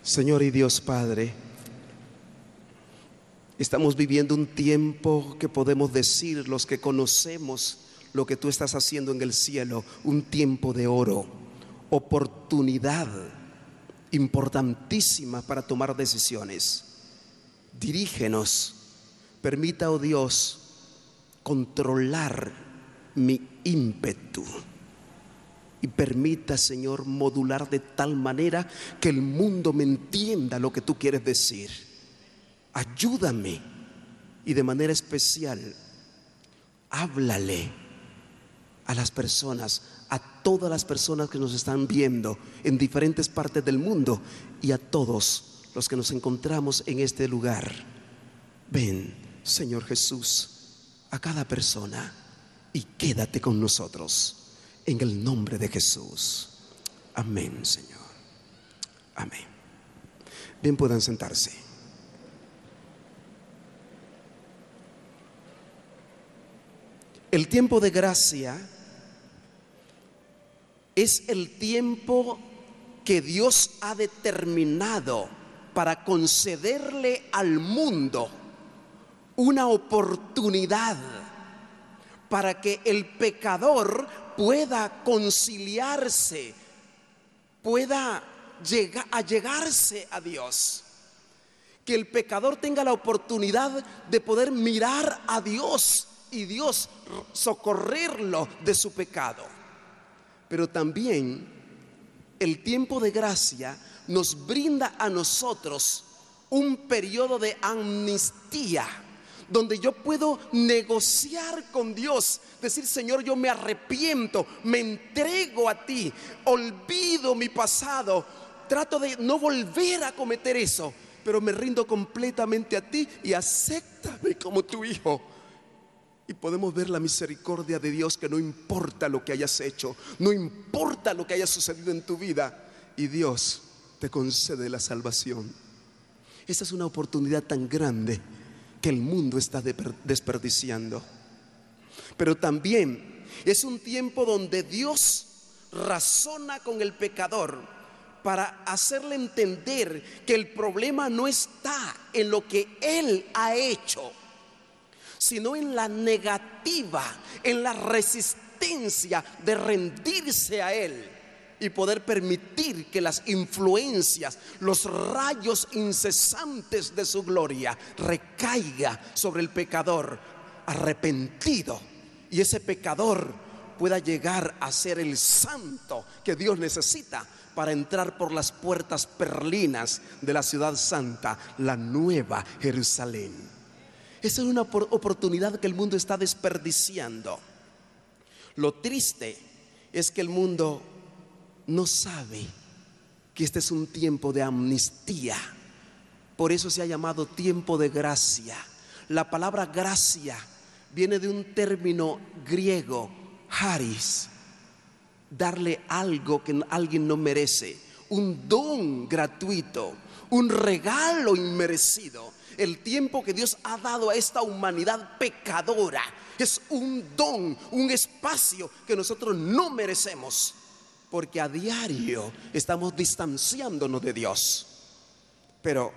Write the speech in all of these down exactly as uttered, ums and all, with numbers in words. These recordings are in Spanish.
Señor y Dios Padre, estamos viviendo un tiempo que podemos decir los que conocemos lo que tú estás haciendo en el cielo, un tiempo de oro, oportunidad importantísima para tomar decisiones. Dirígenos, permita, oh Dios, controlar mi ímpetu y permita, Señor, modular de tal manera que el mundo me entienda lo que tú quieres decir. Ayúdame y de manera especial háblale a las personas, a todas las personas que nos están viendo en diferentes partes del mundo y a todos los que nos encontramos en este lugar. Ven, Señor Jesús, a cada persona y quédate con nosotros en el nombre de Jesús. Amén, Señor. Amén. Bien, puedan sentarse. El tiempo de gracia es el tiempo que Dios ha determinado para concederle al mundo una oportunidad para que el pecador pueda conciliarse, pueda llegar, allegarse a Dios. Que el pecador tenga la oportunidad de poder mirar a Dios y Dios socorrerlo de su pecado. Pero también el tiempo de gracia nos brinda a nosotros un periodo de amnistía, donde yo puedo negociar con Dios, decir: Señor, yo me arrepiento, me entrego a ti, olvido mi pasado, trato de no volver a cometer eso, pero me rindo completamente a ti y acéptame como tu hijo. Y podemos ver la misericordia de Dios, que no importa lo que hayas hecho, no importa lo que haya sucedido en tu vida, y Dios te concede la salvación. Esta es una oportunidad tan grande que el mundo está desperdiciando. Pero también es un tiempo donde Dios razona con el pecador para hacerle entender que el problema no está en lo que él ha hecho, sino en la negativa, en la resistencia de rendirse a él y poder permitir que las influencias, los rayos incesantes de su gloria recaiga sobre el pecador arrepentido, y ese pecador pueda llegar a ser el santo que Dios necesita para entrar por las puertas perlinas de la ciudad santa, la nueva Jerusalén. Esa es una oportunidad que el mundo está desperdiciando. Lo triste es que el mundo no sabe que este es un tiempo de amnistía. Por eso se ha llamado tiempo de gracia. La palabra gracia viene de un término griego, charis, darle algo que alguien no merece, un don gratuito, un regalo inmerecido. El tiempo que Dios ha dado a esta humanidad pecadora es un don, un espacio que nosotros no merecemos, porque a diario estamos distanciándonos de Dios. Pero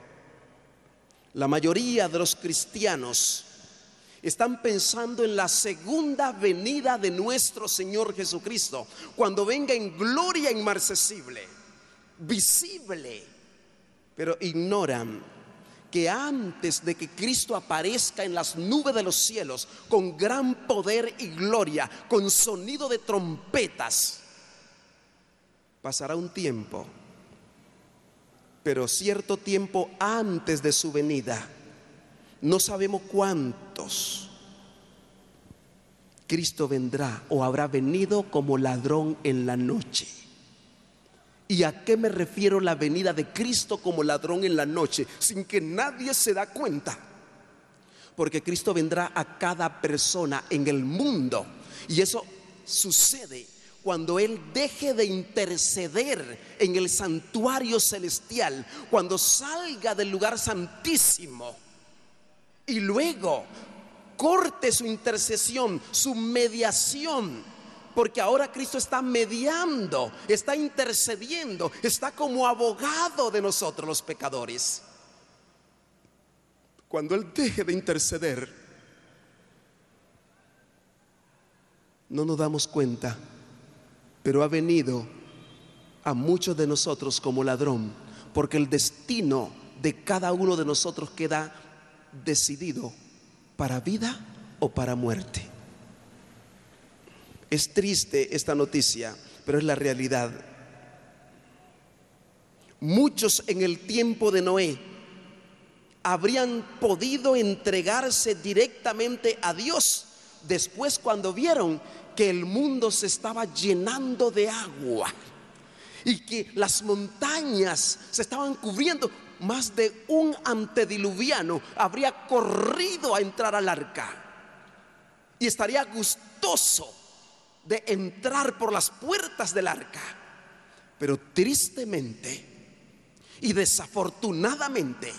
la mayoría de los cristianos están pensando en la segunda venida de nuestro Señor Jesucristo, cuando venga en gloria inmarcesible, visible, pero ignoran que antes de que Cristo aparezca en las nubes de los cielos con gran poder y gloria, con sonido de trompetas, pasará un tiempo. Pero cierto tiempo antes de su venida, no sabemos cuántos, Cristo vendrá o habrá venido como ladrón en la noche. ¿Y a qué me refiero la venida de Cristo como ladrón en la noche? Sin que nadie se da cuenta. Porque Cristo vendrá a cada persona en el mundo. Y eso sucede cuando Él deje de interceder en el santuario celestial, cuando salga del lugar santísimo y luego corte su intercesión, su mediación porque ahora Cristo está mediando, está intercediendo, está como abogado de nosotros los pecadores. Cuando Él deje de interceder, no nos damos cuenta, pero ha venido a muchos de nosotros como ladrón, porque el destino de cada uno de nosotros queda decidido para vida o para muerte. Es triste esta noticia, pero es la realidad. Muchos en el tiempo de Noé habrían podido entregarse directamente a Dios después, cuando vieron que el mundo se estaba llenando de agua y que las montañas se estaban cubriendo. Más de un antediluviano habría corrido a entrar al arca y estaría gustoso de entrar por las puertas del arca. Pero tristemente y desafortunadamente,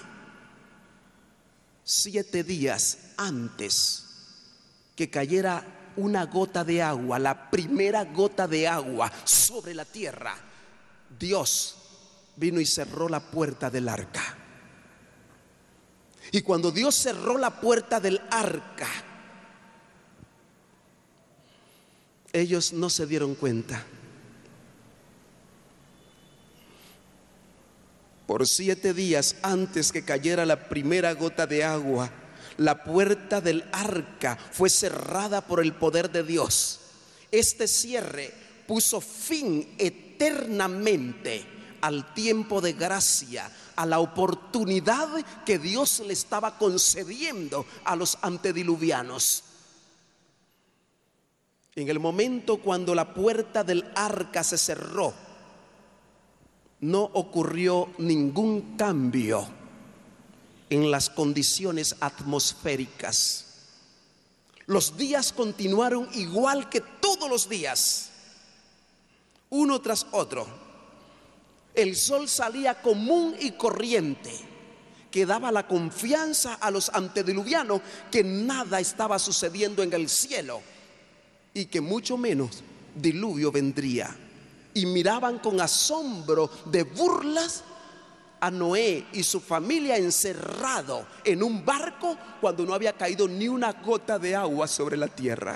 siete días antes que cayera una gota de agua, la primera gota de agua sobre la tierra, Dios vino y cerró la puerta del arca. Y cuando Dios cerró la puerta del arca, ellos no se dieron cuenta. Por siete días antes que cayera la primera gota de agua, la puerta del arca fue cerrada por el poder de Dios. Este cierre puso fin eternamente al tiempo de gracia, a la oportunidad que Dios le estaba concediendo a los antediluvianos. En el momento cuando la puerta del arca se cerró, no ocurrió ningún cambio en las condiciones atmosféricas. Los días continuaron igual que todos los días, uno tras otro. El sol salía común y corriente, que daba la confianza a los antediluvianos que nada estaba sucediendo en el cielo y que mucho menos diluvio vendría. Y miraban con asombro de burlas a Noé y su familia encerrado en un barco cuando no había caído ni una gota de agua sobre la tierra.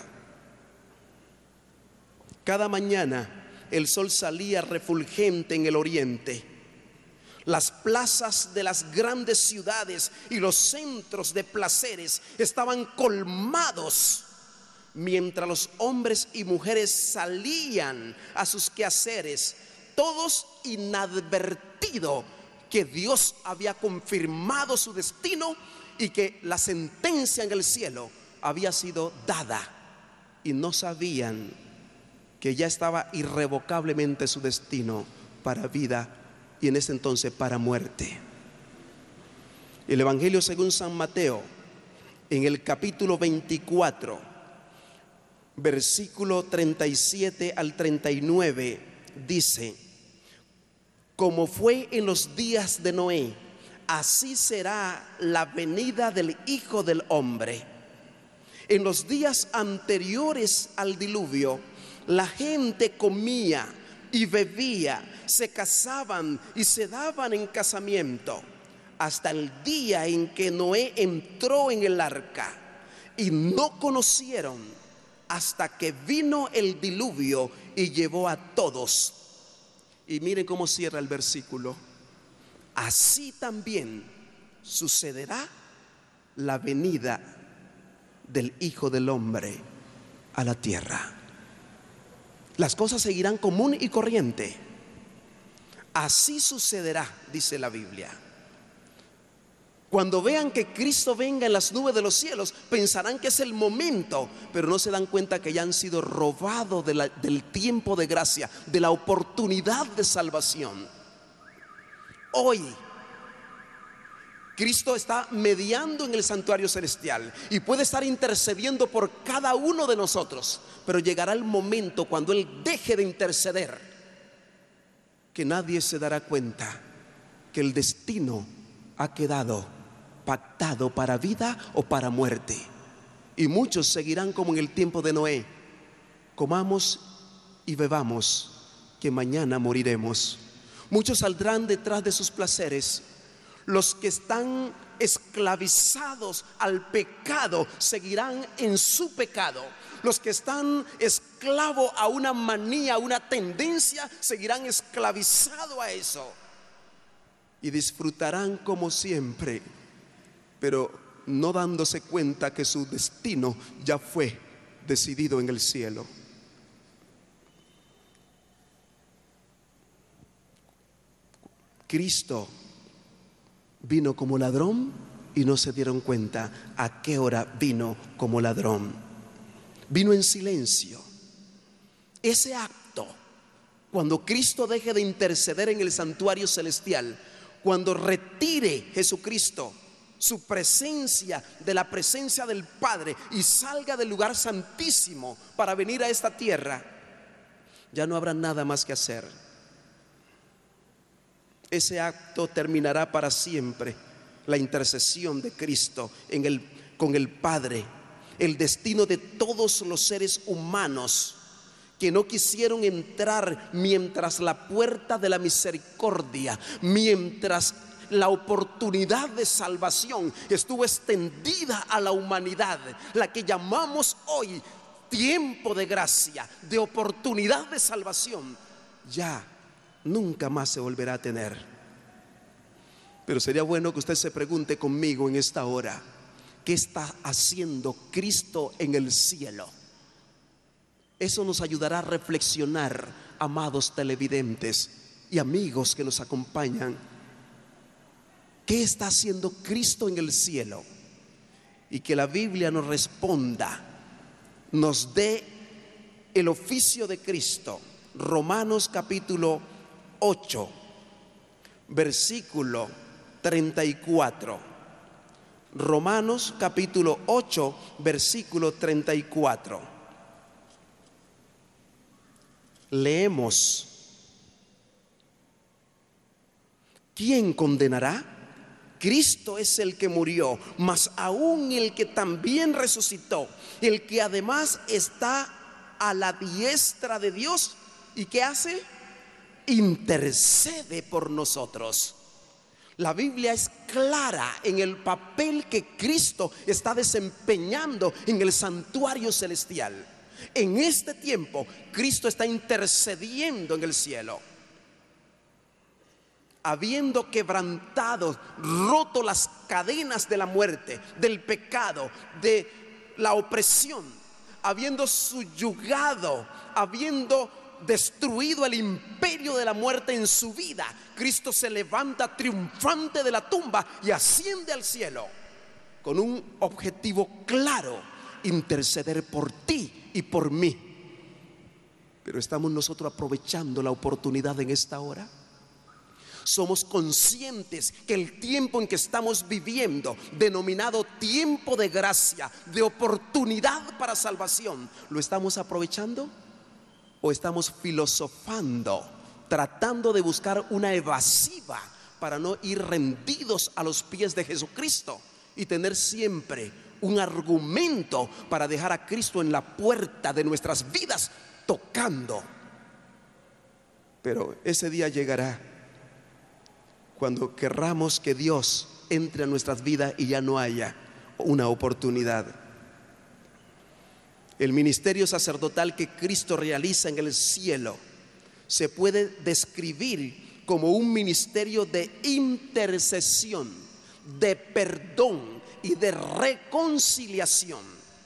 Cada mañana el sol salía refulgente en el oriente. Las plazas de las grandes ciudades y los centros de placeres estaban colmados, mientras los hombres y mujeres salían a sus quehaceres, todos inadvertido que Dios había confirmado su destino y que la sentencia en el cielo había sido dada, y no sabían que ya estaba irrevocablemente su destino para vida y en ese entonces para muerte. El Evangelio según San Mateo, en el capítulo veinticuatro, versículo treinta y siete al treinta y nueve, dice: como fue en los días de Noé, así será la venida del Hijo del Hombre. En los días anteriores al diluvio, la gente comía y bebía, se casaban y se daban en casamiento, hasta el día en que Noé entró en el arca, y no conocieron hasta que vino el diluvio y llevó a todos. Y miren cómo cierra el versículo: así también sucederá la venida del Hijo del Hombre a la tierra. Las cosas seguirán común y corriente. Así sucederá, dice la Biblia. Cuando vean que Cristo venga en las nubes de los cielos, pensarán que es el momento, pero no se dan cuenta que ya han sido robados de la, del tiempo de gracia, de la oportunidad de salvación. Hoy Cristo está mediando en el santuario celestial y puede estar intercediendo por cada uno de nosotros, pero llegará el momento cuando Él deje de interceder, que nadie se dará cuenta que el destino ha quedado pactado para vida o para muerte. Y muchos seguirán como en el tiempo de Noé: comamos y bebamos, que mañana moriremos. Muchos saldrán detrás de sus placeres. Los que están esclavizados al pecado seguirán en su pecado. Los que están esclavos a una manía, a una tendencia, seguirán esclavizados a eso. Y disfrutarán como siempre, pero no dándose cuenta que su destino ya fue decidido en el cielo. Cristo vino como ladrón y no se dieron cuenta a qué hora vino como ladrón. Vino en silencio. Ese acto, cuando Cristo deje de interceder en el santuario celestial, cuando retire Jesucristo su presencia de la presencia del Padre y salga del lugar santísimo para venir a esta tierra, ya no habrá nada más que hacer. Ese acto terminará para siempre la intercesión de Cristo en el, con el Padre. El destino de todos los seres humanos que no quisieron entrar mientras la puerta de la misericordia, mientras la oportunidad de salvación estuvo extendida a la humanidad, la que llamamos hoy tiempo de gracia, de oportunidad de salvación, ya nunca más se volverá a tener. Pero sería bueno que usted se pregunte conmigo en esta hora: ¿qué está haciendo Cristo en el cielo? Eso nos ayudará a reflexionar, amados televidentes y amigos que nos acompañan. ¿Qué está haciendo Cristo en el cielo? Y que la Biblia nos responda, nos dé el oficio de Cristo. Romanos capítulo ocho, versículo treinta y cuatro. Romanos capítulo ocho, versículo treinta y cuatro. Leemos: ¿quién condenará? Cristo es el que murió, mas aún el que también resucitó, el que además está a la diestra de Dios. ¿Y qué hace? Intercede por nosotros. La Biblia es clara en el papel que Cristo está desempeñando en el santuario celestial. En este tiempo, Cristo está intercediendo en el cielo, habiendo quebrantado, roto las cadenas de la muerte, del pecado, de la opresión, habiendo subyugado, habiendo destruido el imperio de la muerte en su vida. Cristo se levanta triunfante de la tumba y asciende al cielo con un objetivo claro: interceder por ti y por mí. Pero ¿estamos nosotros aprovechando la oportunidad en esta hora? Somos conscientes que el tiempo en que estamos viviendo, denominado tiempo de gracia, de oportunidad para salvación, ¿lo estamos aprovechando? ¿O estamos filosofando, tratando de buscar una evasiva para no ir rendidos a los pies de Jesucristo y tener siempre un argumento para dejar a Cristo en la puerta de nuestras vidas tocando? Pero ese día llegará cuando querramos que Dios entre a nuestras vidas y ya no haya una oportunidad. El ministerio sacerdotal que Cristo realiza en el cielo se puede describir como un ministerio de intercesión, de perdón y de reconciliación,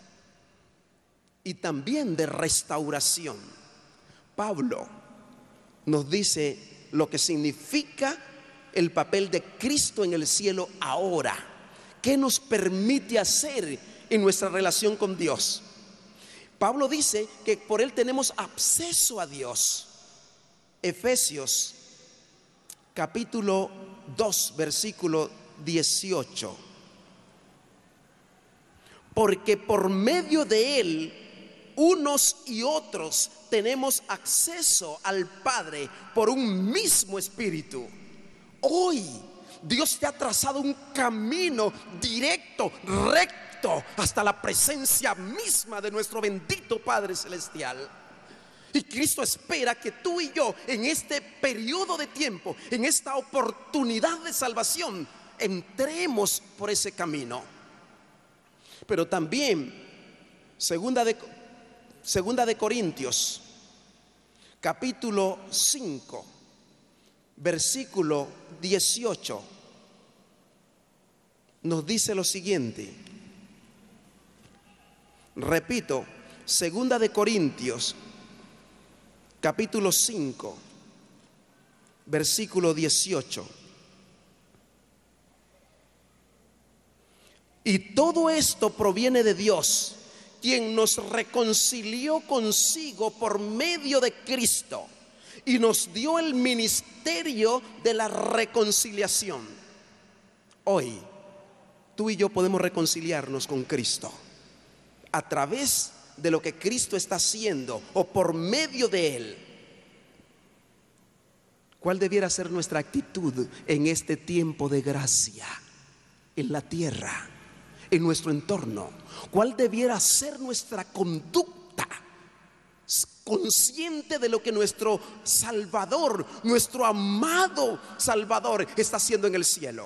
y también de restauración. Pablo nos dice lo que significa el papel de Cristo en el cielo ahora. ¿Qué nos permite hacer en nuestra relación con Dios? Pablo dice que por él tenemos acceso a Dios. Efesios capítulo dos, versículo dieciocho. Porque por medio de él, unos y otros tenemos acceso al Padre por un mismo espíritu. Hoy Dios te ha trazado un camino directo, recto, hasta la presencia misma de nuestro bendito Padre celestial. Y Cristo espera que tú y yo, en este periodo de tiempo, en esta oportunidad de salvación, entremos por ese camino. Pero también, segunda de, segunda de Corintios, capítulo cinco, versículo dieciocho, nos dice lo siguiente. Repito, segunda de Corintios, capítulo cinco, versículo dieciocho. Y todo esto proviene de Dios, quien nos reconcilió consigo por medio de Cristo y nos dio el ministerio de la reconciliación. Hoy, tú y yo podemos reconciliarnos con Cristo a través de lo que Cristo está haciendo o por medio de Él. ¿Cuál debiera ser nuestra actitud en este tiempo de gracia en la tierra, en nuestro entorno? ¿Cuál debiera ser nuestra conducta, consciente de lo que nuestro Salvador, nuestro amado Salvador, está haciendo en el cielo?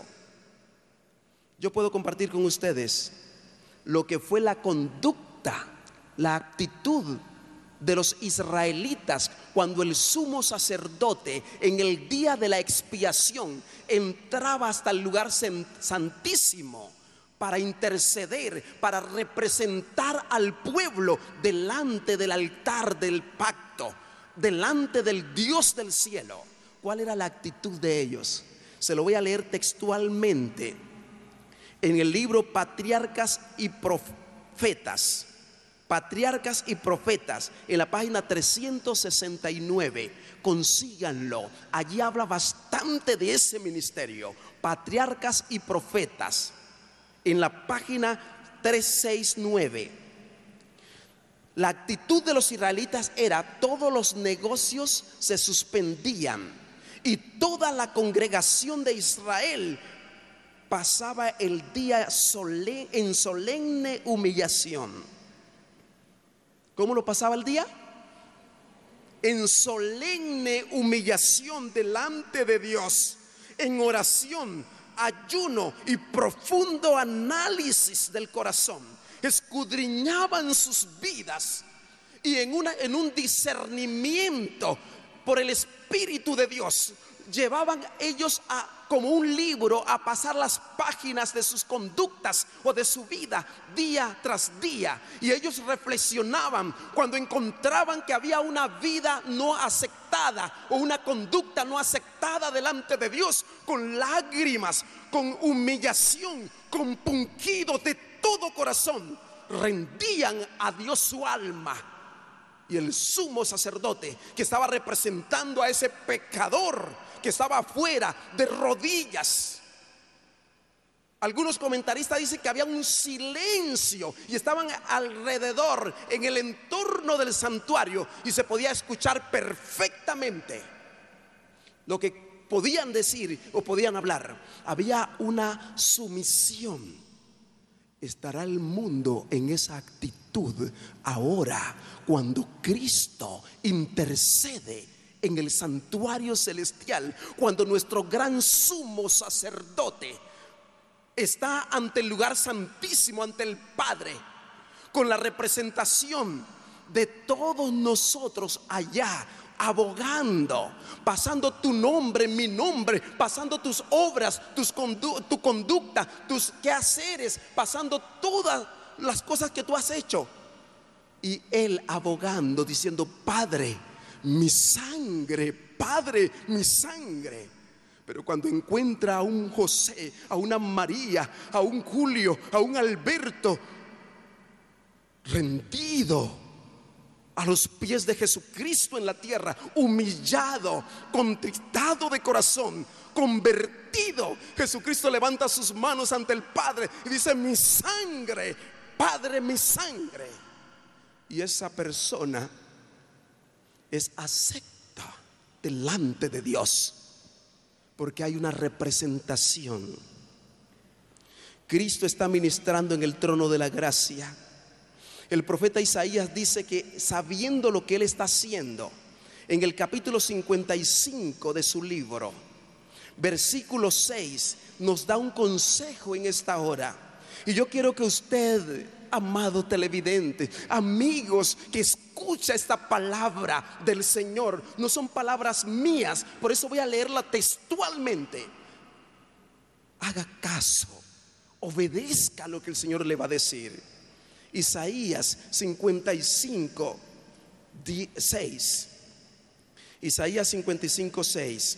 Yo puedo compartir con ustedes lo que fue la conducta, la actitud de los israelitas cuando el sumo sacerdote en el día de la expiación entraba hasta el lugar santísimo para interceder, para representar al pueblo delante del altar del pacto, delante del Dios del cielo. ¿Cuál era la actitud de ellos? Se lo voy a leer textualmente en el libro Patriarcas y Profetas. Patriarcas y Profetas, en la página trescientos sesenta y nueve. Consíganlo, allí habla bastante de ese ministerio. Patriarcas y Profetas, en la página trescientos sesenta y nueve. La actitud de los israelitas era: todos los negocios se suspendían y toda la congregación de Israel pasaba el día solemne, en solemne humillación. ¿Cómo lo pasaba el día? En solemne humillación delante de Dios, en oración, ayuno y profundo análisis del corazón. Escudriñaban sus vidas y en, una, en un discernimiento por el Espíritu de Dios, llevaban ellos a, como un libro, a pasar las páginas de sus conductas o de su vida día tras día. Y ellos reflexionaban cuando encontraban que había una vida no aceptada o una conducta no aceptada delante de Dios, con lágrimas, con humillación, con punquidos de todo corazón, rendían a Dios su alma. Y el sumo sacerdote, que estaba representando a ese pecador que estaba afuera de rodillas, algunos comentaristas dicen que había un silencio y estaban alrededor en el entorno del santuario y se podía escuchar perfectamente lo que podían decir o podían hablar. Había una sumisión. ¿Estará el mundo en esa actitud ahora, cuando Cristo intercede en el santuario celestial, cuando nuestro gran sumo sacerdote está ante el lugar santísimo, ante el Padre, con la representación de todos nosotros allá, abogando, pasando tu nombre, mi nombre, pasando tus obras, tus condu tu conducta, tus quehaceres, pasando todas las cosas que tú has hecho? Y él abogando, diciendo: Padre, mi sangre, Padre, mi sangre. Pero cuando encuentra a un José, a una María, a un Julio, a un Alberto, rendido a los pies de Jesucristo en la tierra, humillado, contristado de corazón, convertido, Jesucristo levanta sus manos ante el Padre y dice: mi sangre, Padre, mi sangre. Y esa persona es acepta delante de Dios, porque hay una representación. Cristo está ministrando en el trono de la gracia El profeta Isaías dice que sabiendo lo que él está haciendo, en el capítulo cincuenta y cinco de su libro, versículo seis, nos da un consejo en esta hora. Y yo quiero que usted, amado televidente, amigos que escucha esta palabra del Señor, no son palabras mías, por eso voy a leerla textualmente. Haga caso, obedezca lo que el Señor le va a decir. Isaías cincuenta y cinco, seis. Isaías cincuenta y cinco, seis.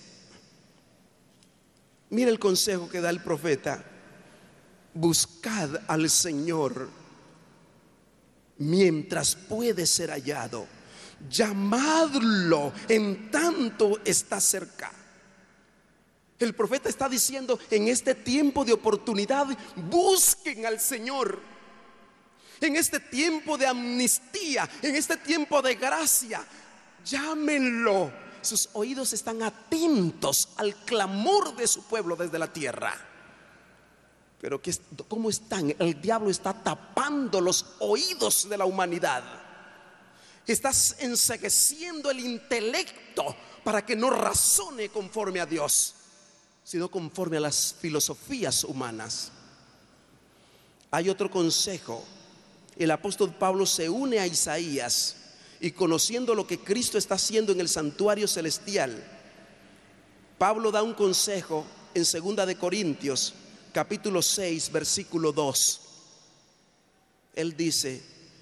Mira el consejo que da el profeta: buscad al Señor mientras puede ser hallado, llamadlo en tanto está cerca. El profeta está diciendo: en este tiempo de oportunidad, busquen al Señor. En este tiempo de amnistía, en este tiempo de gracia, llámenlo. Sus oídos están atentos al clamor de su pueblo desde la tierra. Pero ¿qué, ¿cómo están? El diablo está tapando los oídos de la humanidad. Estás encegueciendo el intelecto para que no razone conforme a Dios, sino conforme a las filosofías humanas. Hay otro consejo. El apóstol Pablo se une a Isaías y, conociendo lo que Cristo está haciendo en el santuario celestial, Pablo da un consejo en segunda de Corintios capítulo seis, versículo dos. Él dice: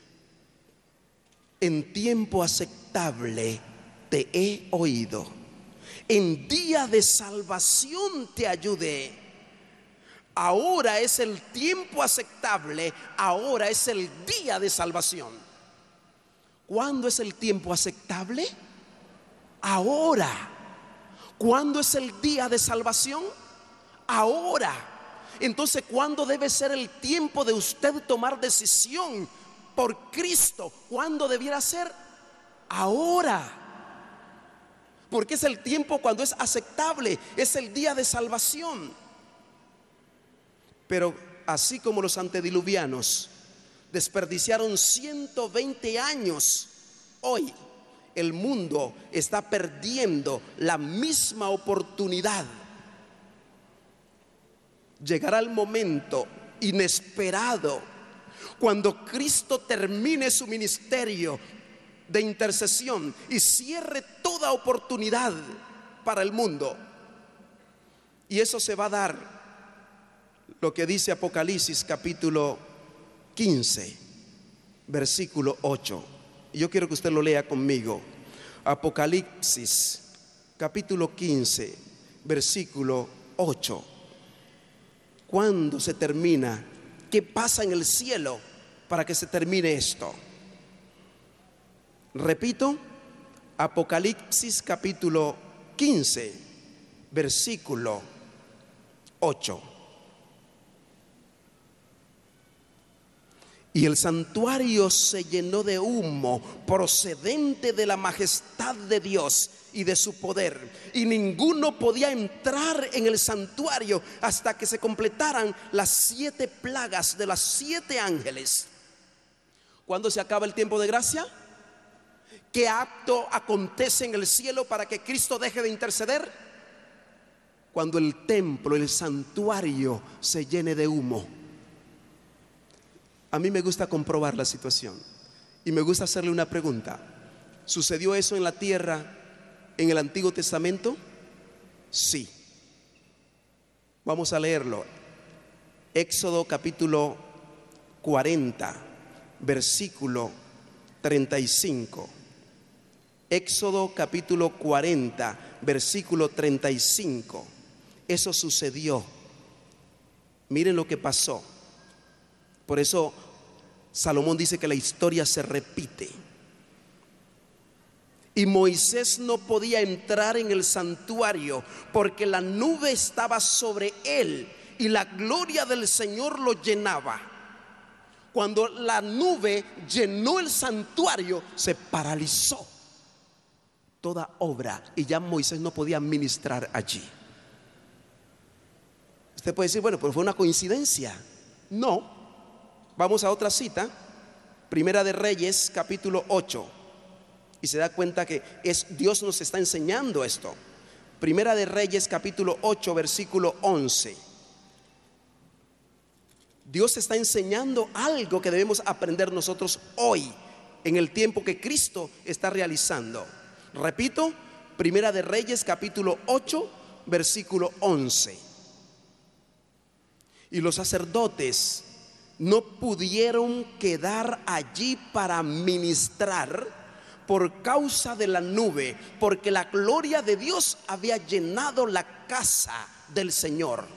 en tiempo aceptable te he oído, en día de salvación te ayudé. Ahora es el tiempo aceptable, ahora es el día de salvación. ¿Cuándo es el tiempo aceptable? Ahora. ¿Cuándo es el día de salvación? Ahora. Entonces, ¿cuándo debe ser el tiempo de usted tomar decisión por Cristo? ¿Cuándo debiera ser? Ahora. Porque es el tiempo cuando es aceptable, es el día de salvación. Pero así como los antediluvianos desperdiciaron ciento veinte años, hoy el mundo está perdiendo la misma oportunidad. Llegará el momento inesperado cuando Cristo termine su ministerio de intercesión y cierre toda oportunidad para el mundo. Y eso se va a dar, lo que dice Apocalipsis capítulo quince, versículo ocho. Y yo quiero que usted lo lea conmigo. Apocalipsis capítulo quince, versículo ocho. ¿Cuándo se termina? ¿Qué pasa en el cielo para que se termine esto? Repito, Apocalipsis capítulo quince, versículo ocho. Y el santuario se llenó de humo procedente de la majestad de Dios y de su poder, y ninguno podía entrar en el santuario hasta que se completaran las siete plagas de los siete ángeles. ¿Cuándo se acaba el tiempo de gracia? ¿Qué acto acontece en el cielo para que Cristo deje de interceder? Cuando el templo, el santuario se llene de humo. A mí me gusta comprobar la situación y me gusta hacerle una pregunta. ¿Sucedió eso en la tierra en el Antiguo Testamento? Sí. Vamos a leerlo. Éxodo capítulo cuarenta, versículo treinta y cinco. Éxodo capítulo cuarenta, versículo treinta y cinco. Eso sucedió. Miren lo que pasó. Por eso Salomón dice que la historia se repite. Y Moisés no podía entrar en el santuario porque la nube estaba sobre él y la gloria del Señor lo llenaba. Cuando la nube llenó el santuario, se paralizó toda obra y ya Moisés no podía ministrar allí. Usted puede decir, bueno, pero fue una coincidencia. No. Vamos a otra cita. Primera de Reyes, capítulo ocho. Y se da cuenta que es Dios nos está enseñando esto. Primera de Reyes, capítulo ocho, versículo once. Dios está enseñando algo que debemos aprender nosotros hoy, en el tiempo que Cristo está realizando. Repito, Primera de Reyes, capítulo ocho, versículo once. Y los sacerdotes no pudieron quedar allí para ministrar por causa de la nube, porque la gloria de Dios había llenado la casa del Señor.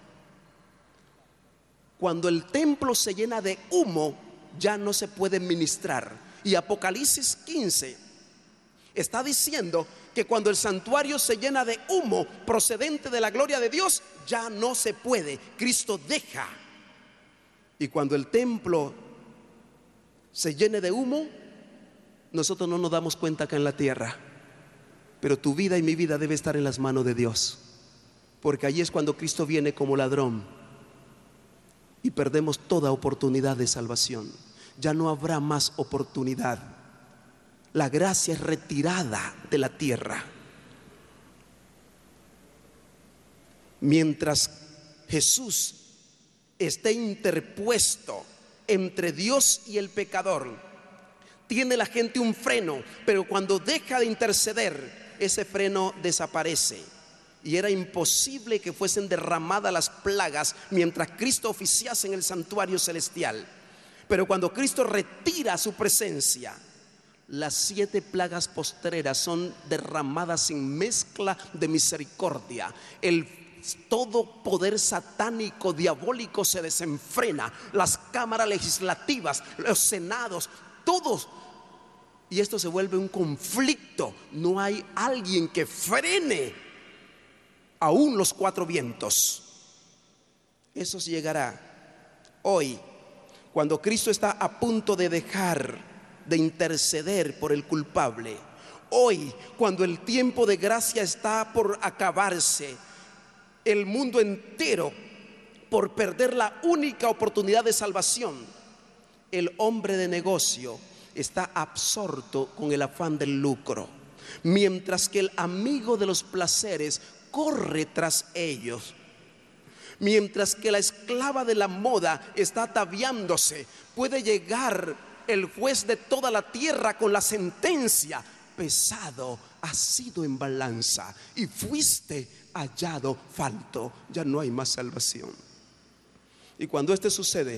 Cuando el templo se llena de humo, ya no se puede ministrar. Y Apocalipsis quince está diciendo que cuando el santuario se llena de humo procedente de la gloria de Dios, ya no se puede. Cristo deja. Y cuando el templo se llene de humo, nosotros no nos damos cuenta acá en la tierra, pero tu vida y mi vida debe estar en las manos de Dios, porque allí es cuando Cristo viene como ladrón y perdemos toda oportunidad de salvación. Ya no habrá más oportunidad. La gracia es retirada de la tierra. Mientras Jesús esté interpuesto entre Dios y el pecador, tiene la gente un freno, pero cuando deja de interceder, ese freno desaparece. Y era imposible que fuesen derramadas las plagas mientras Cristo oficiase en el santuario celestial. Pero cuando Cristo retira su presencia, las siete plagas postreras son derramadas sin mezcla de misericordia. El todo poder satánico, diabólico se desenfrena. Las cámaras legislativas, los senados, todos. Y esto se vuelve un conflicto. No hay alguien que frene aún los cuatro vientos. Eso llegará hoy, cuando Cristo está a punto de dejar de interceder por el culpable. Hoy, cuando el tiempo de gracia está por acabarse, el mundo entero por perder la única oportunidad de salvación, el hombre de negocio está absorto con el afán del lucro, mientras que el amigo de los placeres corre tras ellos. Mientras que la esclava de la moda está ataviándose, puede llegar el juez de toda la tierra con la sentencia: pesado has sido en balanza y fuiste hallado falto. Ya no hay más salvación. Y cuando esto sucede,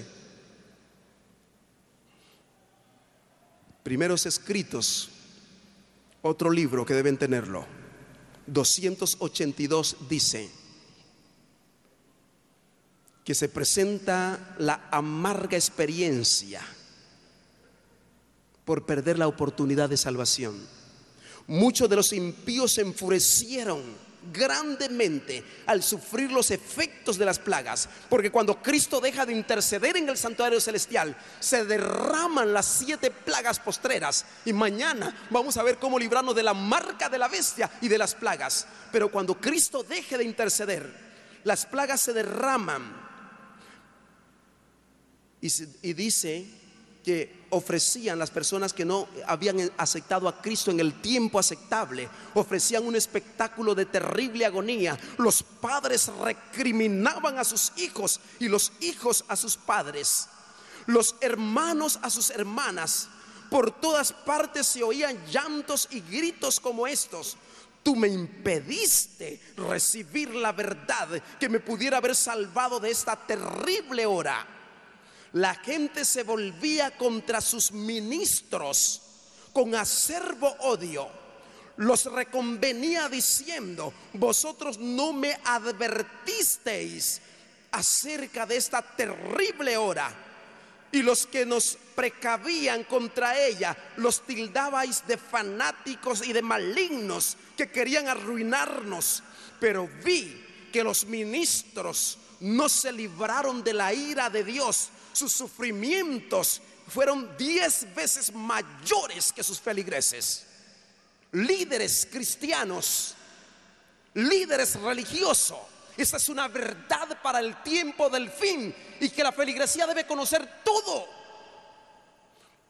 Primeros Escritos, otro libro que deben tenerlo, doscientos ochenta y dos, dice que se presenta la amarga experiencia por perder la oportunidad de salvación. Muchos de los impíos se enfurecieron grandemente al sufrir los efectos de las plagas, porque cuando Cristo deja de interceder en el santuario celestial, se derraman las siete plagas postreras. Y mañana vamos a ver cómo librarnos de la marca de la bestia y de las plagas. Pero cuando Cristo deje de interceder, las plagas se derraman. Y, y dice que ofrecían, las personas que no habían aceptado a Cristo en el tiempo aceptable, ofrecían un espectáculo de terrible agonía. Los padres recriminaban a sus hijos y los hijos a sus padres, los hermanos a sus hermanas. Por todas partes se oían llantos y gritos como estos: tú me impediste recibir la verdad que me pudiera haber salvado de esta terrible hora. La gente se volvía contra sus ministros con acerbo odio. Los reconvenía diciendo: vosotros no me advertisteis acerca de esta terrible hora. Y los que nos precavían contra ella los tildabais de fanáticos y de malignos que querían arruinarnos. Pero vi que los ministros no se libraron de la ira de Dios. Sus sufrimientos fueron diez veces mayores que sus feligreses. Líderes cristianos, líderes religiosos, esa es una verdad para el tiempo del fin y que la feligresía debe conocer todo.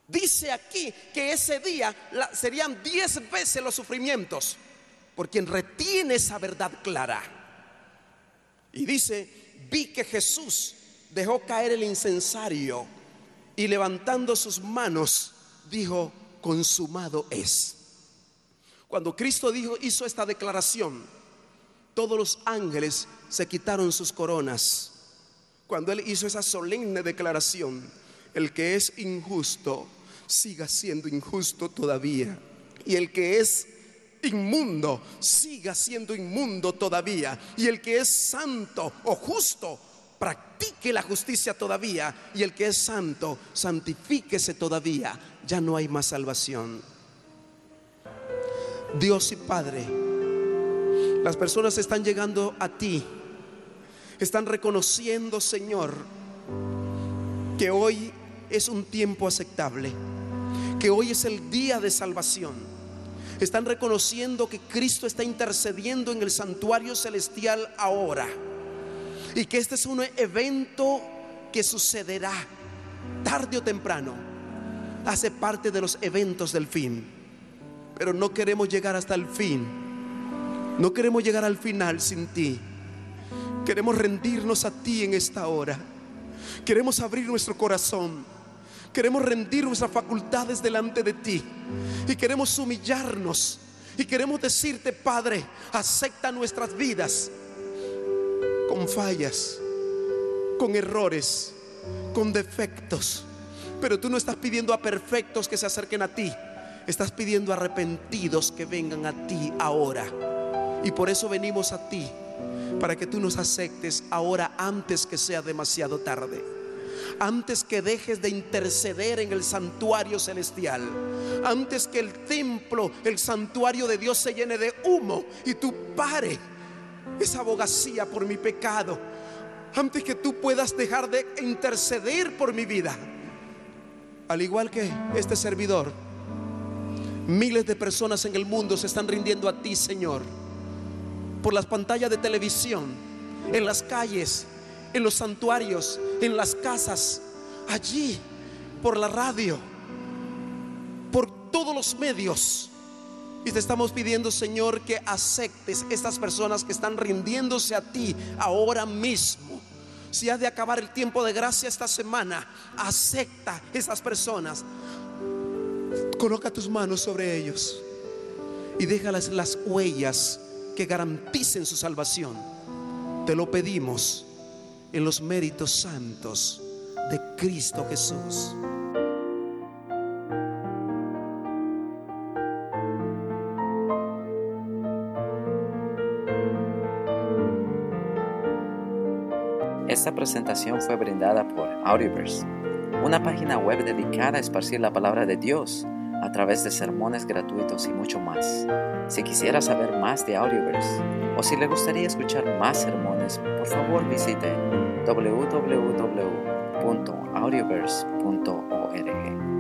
Dice aquí que ese día la, serían diez veces los sufrimientos por quien retiene esa verdad clara. Y dice, vi que Jesús dejó caer el incensario y levantando sus manos dijo, consumado es. Cuando Cristo dijo, hizo esta declaración, todos los ángeles se quitaron sus coronas. Cuando Él hizo esa solemne declaración, el que es injusto siga siendo injusto todavía, y el que es inmundo siga siendo inmundo todavía, y el que es santo o justo practique la justicia todavía, y el que es santo santifíquese todavía. Ya no hay más salvación. Dios y Padre, las personas están llegando a ti, están reconociendo, Señor, que hoy es un tiempo aceptable, que hoy es el día de salvación. Están reconociendo que Cristo está intercediendo en el santuario celestial ahora, y que este es un evento que sucederá tarde o temprano. Hace parte de los eventos del fin. Pero no queremos llegar hasta el fin. No queremos llegar al final sin ti. Queremos rendirnos a ti en esta hora. Queremos abrir nuestro corazón. Queremos rendir nuestras facultades delante de ti. Y queremos humillarnos. Y queremos decirte, Padre, acepta nuestras vidas con fallas, con errores, con defectos. Pero tú no estás pidiendo a perfectos que se acerquen a ti. Estás pidiendo a arrepentidos que vengan a ti ahora. Y por eso venimos a ti, para que tú nos aceptes ahora, antes que sea demasiado tarde, antes que dejes de interceder en el santuario celestial, antes que el templo, el santuario de Dios se llene de humo y tú pare esa abogacía por mi pecado, antes que tú puedas dejar de interceder por mi vida. Al igual que este servidor, miles de personas en el mundo se están rindiendo a ti, Señor, por las pantallas de televisión, en las calles, en los santuarios, en las casas, allí, por la radio, por todos los medios. Y te estamos pidiendo, Señor, que aceptes estas personas que están rindiéndose a ti ahora mismo. Si has de acabar el tiempo de gracia esta semana, acepta esas personas. Coloca tus manos sobre ellos y déjalas las huellas que garanticen su salvación. Te lo pedimos en los méritos santos de Cristo Jesús. Esta presentación fue brindada por Audioverse, una página web dedicada a esparcir la palabra de Dios a través de sermones gratuitos y mucho más. Si quisiera saber más de Audioverse o si le gustaría escuchar más sermones, por favor visite doble u doble u doble u punto audioverse punto org.